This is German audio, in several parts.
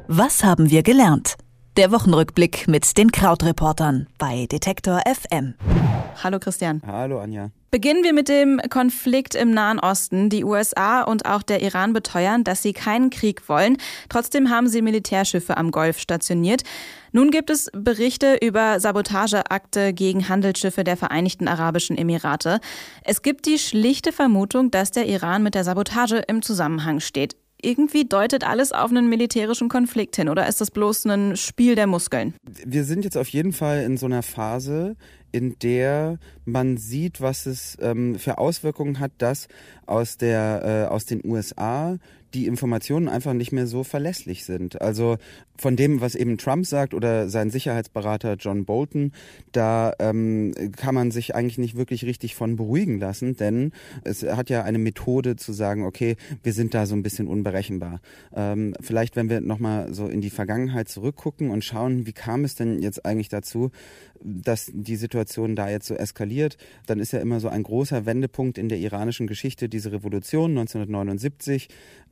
Was haben wir gelernt? Der Wochenrückblick mit den Krautreportern bei Detektor FM. Hallo Christian. Hallo Anja. Beginnen wir mit dem Konflikt im Nahen Osten. Die USA und auch der Iran beteuern, dass sie keinen Krieg wollen. Trotzdem haben sie Militärschiffe am Golf stationiert. Nun gibt es Berichte über Sabotageakte gegen Handelsschiffe der Vereinigten Arabischen Emirate. Es gibt die schlichte Vermutung, dass der Iran mit der Sabotage im Zusammenhang steht. Irgendwie deutet alles auf einen militärischen Konflikt hin, oder ist das bloß ein Spiel der Muskeln? Wir sind jetzt auf jeden Fall in so einer Phase, in der man sieht, was es für Auswirkungen hat, dass aus den USA die Informationen einfach nicht mehr so verlässlich sind. Also von dem, was eben Trump sagt oder sein Sicherheitsberater John Bolton, da kann man sich eigentlich nicht wirklich richtig von beruhigen lassen, denn es hat ja eine Methode zu sagen, okay, wir sind da so ein bisschen unberechenbar. Vielleicht, wenn wir nochmal so in die Vergangenheit zurückgucken und schauen, wie kam es denn jetzt eigentlich dazu, dass die Situation da jetzt so eskaliert, dann ist ja immer so ein großer Wendepunkt in der iranischen Geschichte diese Revolution 1979,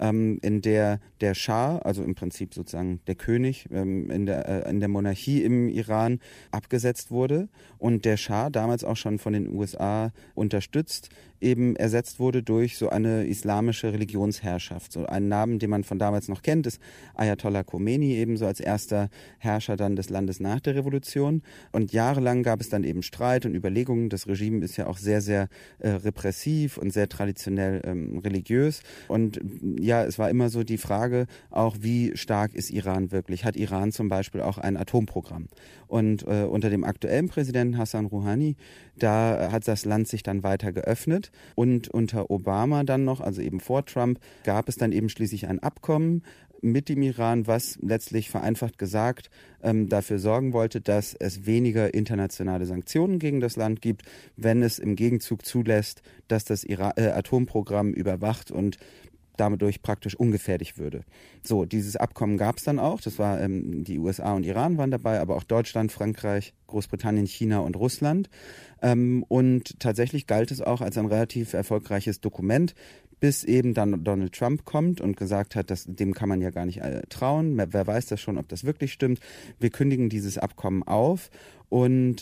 in der der Schah, also im Prinzip sozusagen der König in der Monarchie im Iran abgesetzt wurde und der Schah, damals auch schon von den USA unterstützt, eben ersetzt wurde durch so eine islamische Religionsherrschaft. So einen Namen, den man von damals noch kennt, ist Ayatollah Khomeini, ebenso als erster Herrscher dann des Landes nach der Revolution. Und jahrelang gab es dann eben Streit und Überlegungen. Das Regime ist ja auch sehr, sehr repressiv und sehr traditionell religiös. Und ja, es war immer so die Frage auch, wie stark ist Iran wirklich? Hat Iran zum Beispiel auch ein Atomprogramm? Und unter dem aktuellen Präsidenten Hassan Rouhani, da hat das Land sich dann weiter geöffnet. Und unter Obama dann noch, also eben vor Trump, gab es dann eben schließlich ein Abkommen mit dem Iran, was letztlich vereinfacht gesagt dafür sorgen wollte, dass es weniger internationale Sanktionen gegen das Land gibt, wenn es im Gegenzug zulässt, dass das Atomprogramm überwacht und dadurch praktisch ungefährlich würde. So, dieses Abkommen gab es dann auch. Das war die USA und Iran waren dabei, aber auch Deutschland, Frankreich, Großbritannien, China und Russland. Und tatsächlich galt es auch als ein relativ erfolgreiches Dokument, bis eben dann Donald Trump kommt und gesagt hat, dem kann man ja gar nicht trauen. Wer weiß das schon, ob das wirklich stimmt. Wir kündigen dieses Abkommen auf und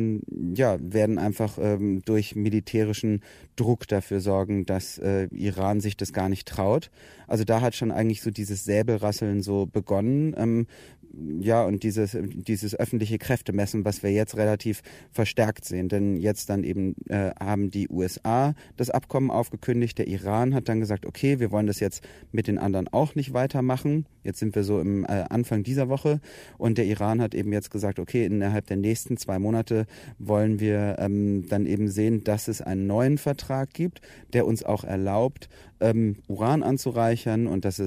werden einfach durch militärischen Druck dafür sorgen, dass Iran sich das gar nicht traut. Also da hat schon eigentlich so dieses Säbelrasseln so begonnen. Und dieses öffentliche Kräftemessen, was wir jetzt relativ verstärkt sehen. Denn jetzt dann eben haben die USA das Abkommen aufgekündigt. Der Iran hat dann gesagt, okay, wir wollen das jetzt mit den anderen auch nicht weitermachen. Jetzt sind wir so im Anfang dieser Woche. Und der Iran hat eben jetzt gesagt, okay, innerhalb der nächsten 2 Monate wollen wir dann eben sehen, dass es einen neuen Vertrag gibt, der uns auch erlaubt, Uran anzureichern und dass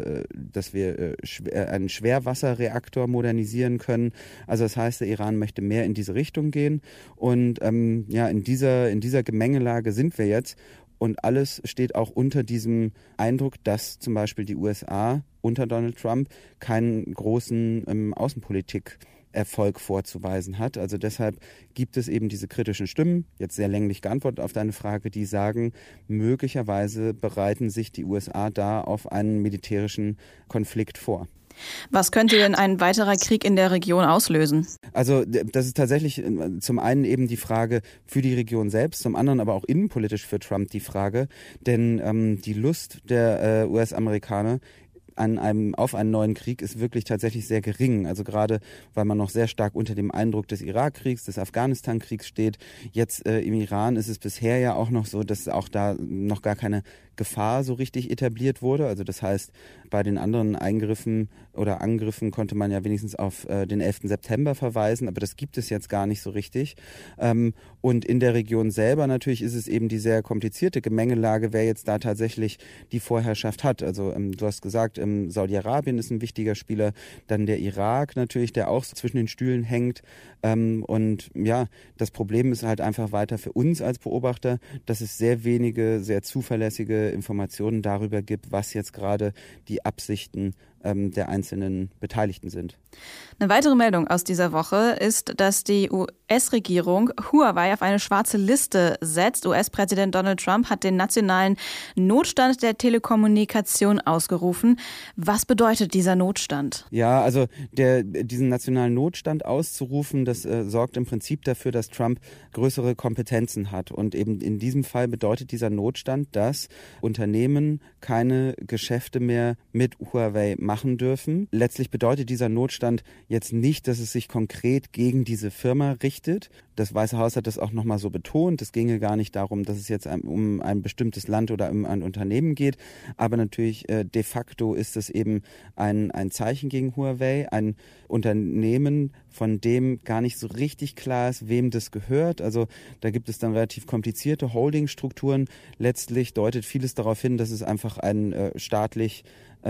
wir einen Schwerwasserreaktor modernisieren können. Also das heißt, der Iran möchte mehr in diese Richtung gehen. Und in dieser Gemengelage sind wir jetzt. Und alles steht auch unter diesem Eindruck, dass zum Beispiel die USA unter Donald Trump keinen großen Außenpolitik-Erfolg vorzuweisen hat. Also deshalb gibt es eben diese kritischen Stimmen, jetzt sehr länglich geantwortet auf deine Frage, die sagen, möglicherweise bereiten sich die USA da auf einen militärischen Konflikt vor. Was könnte denn ein weiterer Krieg in der Region auslösen? Also das ist tatsächlich zum einen eben die Frage für die Region selbst, zum anderen aber auch innenpolitisch für Trump die Frage, denn die Lust der US-Amerikaner auf einen neuen Krieg ist wirklich tatsächlich sehr gering. Also gerade, weil man noch sehr stark unter dem Eindruck des Irakkriegs, des Afghanistan-Kriegs steht. Jetzt im Iran ist es bisher ja auch noch so, dass auch da noch gar keine Gefahr so richtig etabliert wurde. Also das heißt, bei den anderen Eingriffen oder Angriffen konnte man ja wenigstens auf den 11. September verweisen, aber das gibt es jetzt gar nicht so richtig. Und in der Region selber natürlich ist es eben die sehr komplizierte Gemengelage, wer jetzt da tatsächlich die Vorherrschaft hat. Also du hast gesagt, Saudi-Arabien ist ein wichtiger Spieler, dann der Irak natürlich, der auch so zwischen den Stühlen hängt. Und ja, das Problem ist halt einfach weiter für uns als Beobachter, dass es sehr wenige, sehr zuverlässige Informationen darüber gibt, was jetzt gerade die Absichten der einzelnen Beteiligten sind. Eine weitere Meldung aus dieser Woche ist, dass die US-Regierung Huawei auf eine schwarze Liste setzt. US-Präsident Donald Trump hat den nationalen Notstand der Telekommunikation ausgerufen. Was bedeutet dieser Notstand? Ja, also diesen nationalen Notstand auszurufen, das sorgt im Prinzip dafür, dass Trump größere Kompetenzen hat. Und eben in diesem Fall bedeutet dieser Notstand, dass Unternehmen keine Geschäfte mehr mit Huawei machen dürfen. Letztlich bedeutet dieser Notstand jetzt nicht, dass es sich konkret gegen diese Firma richtet. Das Weiße Haus hat das auch nochmal so betont. Es ginge gar nicht darum, dass es jetzt um ein bestimmtes Land oder um ein Unternehmen geht. Aber natürlich de facto ist es eben ein Zeichen gegen Huawei, ein Unternehmen, von dem gar nicht so richtig klar ist, wem das gehört. Also da gibt es dann relativ komplizierte Holdingstrukturen. Letztlich deutet vieles darauf hin, dass es einfach ein staatlicher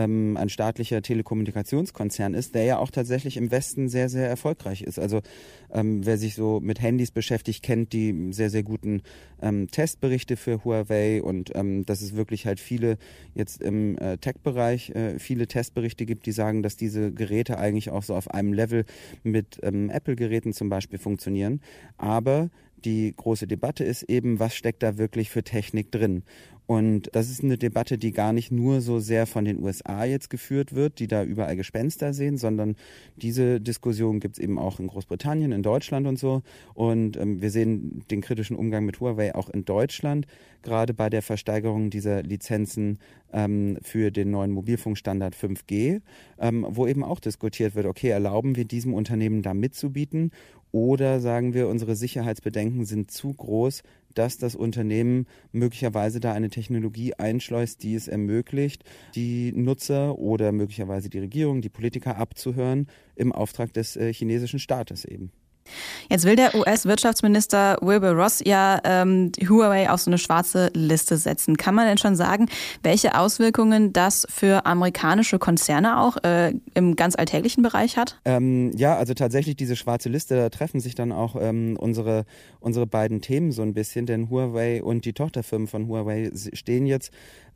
Telekommunikationskonzern ist, der ja auch tatsächlich im Westen sehr, sehr erfolgreich ist. Also wer sich so mit Handys beschäftigt, kennt die sehr, sehr guten Testberichte für Huawei und dass es wirklich halt viele jetzt im Tech-Bereich viele Testberichte gibt, die sagen, dass diese Geräte eigentlich auch so auf einem Level mit Apple-Geräten zum Beispiel funktionieren. Aber die große Debatte ist eben, was steckt da wirklich für Technik drin? Und das ist eine Debatte, die gar nicht nur so sehr von den USA jetzt geführt wird, die da überall Gespenster sehen, sondern diese Diskussion gibt es eben auch in Großbritannien, in Deutschland und so. Und wir sehen den kritischen Umgang mit Huawei auch in Deutschland, gerade bei der Versteigerung dieser Lizenzen für den neuen Mobilfunkstandard 5G, wo eben auch diskutiert wird, okay, erlauben wir diesem Unternehmen da mitzubieten oder sagen wir, unsere Sicherheitsbedenken sind zu groß, dass das Unternehmen möglicherweise da eine Technologie einschleust, die es ermöglicht, die Nutzer oder möglicherweise die Regierung, die Politiker abzuhören im Auftrag des chinesischen Staates eben. Jetzt will der US-Wirtschaftsminister Wilbur Ross ja Huawei auf so eine schwarze Liste setzen. Kann man denn schon sagen, welche Auswirkungen das für amerikanische Konzerne auch im ganz alltäglichen Bereich hat? Ja, also tatsächlich diese schwarze Liste, da treffen sich dann auch unsere beiden Themen so ein bisschen, denn Huawei und die Tochterfirmen von Huawei stehen jetzt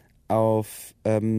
auf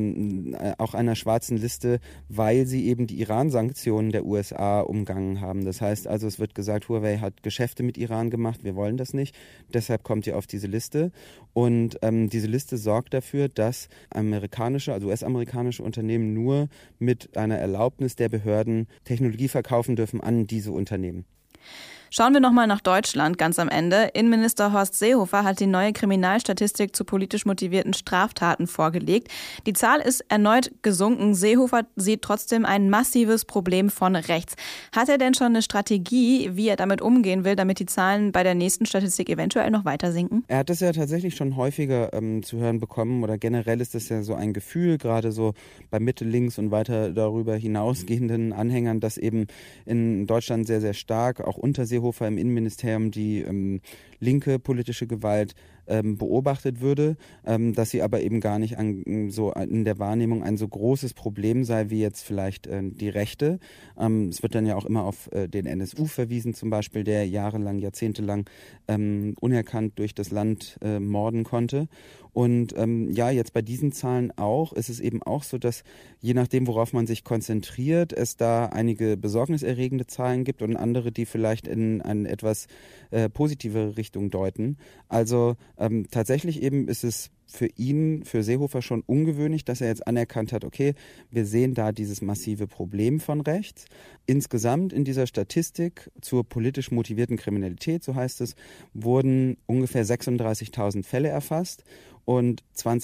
auch einer schwarzen Liste, weil sie eben die Iran-Sanktionen der USA umgangen haben. Das heißt also, es wird gesagt, Huawei hat Geschäfte mit Iran gemacht, wir wollen das nicht, deshalb kommt ihr auf diese Liste. Und diese Liste sorgt dafür, dass US-amerikanische Unternehmen nur mit einer Erlaubnis der Behörden Technologie verkaufen dürfen an diese Unternehmen. Schauen wir nochmal nach Deutschland ganz am Ende. Innenminister Horst Seehofer hat die neue Kriminalstatistik zu politisch motivierten Straftaten vorgelegt. Die Zahl ist erneut gesunken. Seehofer sieht trotzdem ein massives Problem von rechts. Hat er denn schon eine Strategie, wie er damit umgehen will, damit die Zahlen bei der nächsten Statistik eventuell noch weiter sinken? Er hat das ja tatsächlich schon häufiger zu hören bekommen oder generell ist das ja so ein Gefühl, gerade so bei Mitte, links und weiter darüber hinausgehenden Anhängern, dass eben in Deutschland sehr, sehr stark auch unter Seehofer im Innenministerium die linke politische Gewalt beobachtet würde, dass sie aber eben gar nicht so in der Wahrnehmung ein so großes Problem sei wie jetzt vielleicht die Rechte. Es wird dann ja auch immer auf den NSU verwiesen zum Beispiel, der jahrelang, jahrzehntelang unerkannt durch das Land morden konnte. Und jetzt bei diesen Zahlen auch ist es eben auch so, dass je nachdem, worauf man sich konzentriert, es da einige besorgniserregende Zahlen gibt und andere, die vielleicht in eine etwas positivere Richtung deuten. Also tatsächlich eben ist es für Seehofer schon ungewöhnlich, dass er jetzt anerkannt hat, okay, wir sehen da dieses massive Problem von rechts. Insgesamt in dieser Statistik zur politisch motivierten Kriminalität, so heißt es, wurden ungefähr 36.000 Fälle erfasst und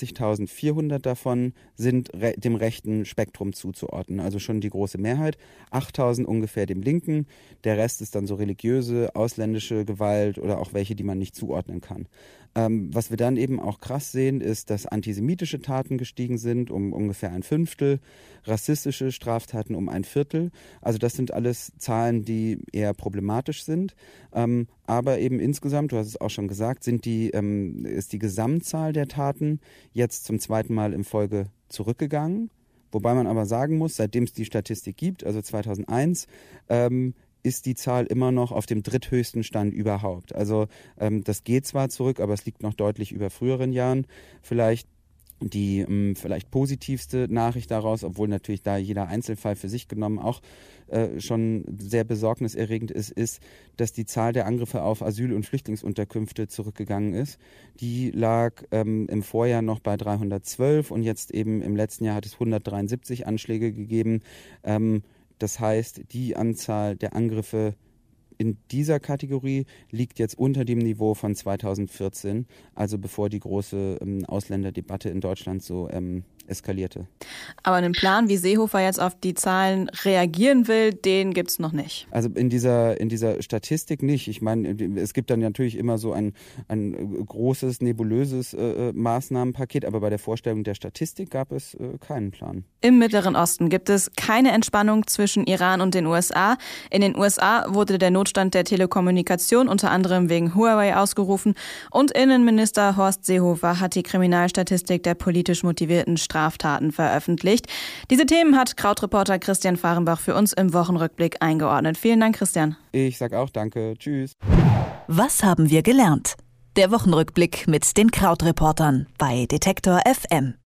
20.400 davon sind dem rechten Spektrum zuzuordnen, also schon die große Mehrheit. 8.000 ungefähr dem linken, der Rest ist dann so religiöse, ausländische Gewalt oder auch welche, die man nicht zuordnen kann. Was wir dann eben auch krass sehen, ist, dass antisemitische Taten gestiegen sind um ungefähr 1/5, rassistische Straftaten um 1/4. Also das sind alles Zahlen, die eher problematisch sind. Aber eben insgesamt, du hast es auch schon gesagt, ist die Gesamtzahl der Taten jetzt zum zweiten Mal in Folge zurückgegangen. Wobei man aber sagen muss, seitdem es die Statistik gibt, also 2001, ist die Zahl immer noch auf dem dritthöchsten Stand überhaupt. Also das geht zwar zurück, aber es liegt noch deutlich über früheren Jahren. Vielleicht Die vielleicht positivste Nachricht daraus, obwohl natürlich da jeder Einzelfall für sich genommen auch schon sehr besorgniserregend ist, dass die Zahl der Angriffe auf Asyl- und Flüchtlingsunterkünfte zurückgegangen ist. Die lag im Vorjahr noch bei 312 und jetzt eben im letzten Jahr hat es 173 Anschläge gegeben. Das heißt, die Anzahl der Angriffe in dieser Kategorie liegt jetzt unter dem Niveau von 2014, also bevor die große Ausländerdebatte in Deutschland so eskalierte. Aber einen Plan, wie Seehofer jetzt auf die Zahlen reagieren will, den gibt's noch nicht. Also in dieser Statistik nicht. Ich meine, es gibt dann natürlich immer so ein großes, nebulöses Maßnahmenpaket, aber bei der Vorstellung der Statistik gab es keinen Plan. Im Mittleren Osten gibt es keine Entspannung zwischen Iran und den USA. In den USA wurde der Notstand der Telekommunikation unter anderem wegen Huawei ausgerufen und Innenminister Horst Seehofer hat die Kriminalstatistik der politisch motivierten Straftaten veröffentlicht. Diese Themen hat Krautreporter Christian Fahrenbach für uns im Wochenrückblick eingeordnet. Vielen Dank, Christian. Ich sag auch danke. Tschüss. Was haben wir gelernt? Der Wochenrückblick mit den Krautreportern bei Detektor FM.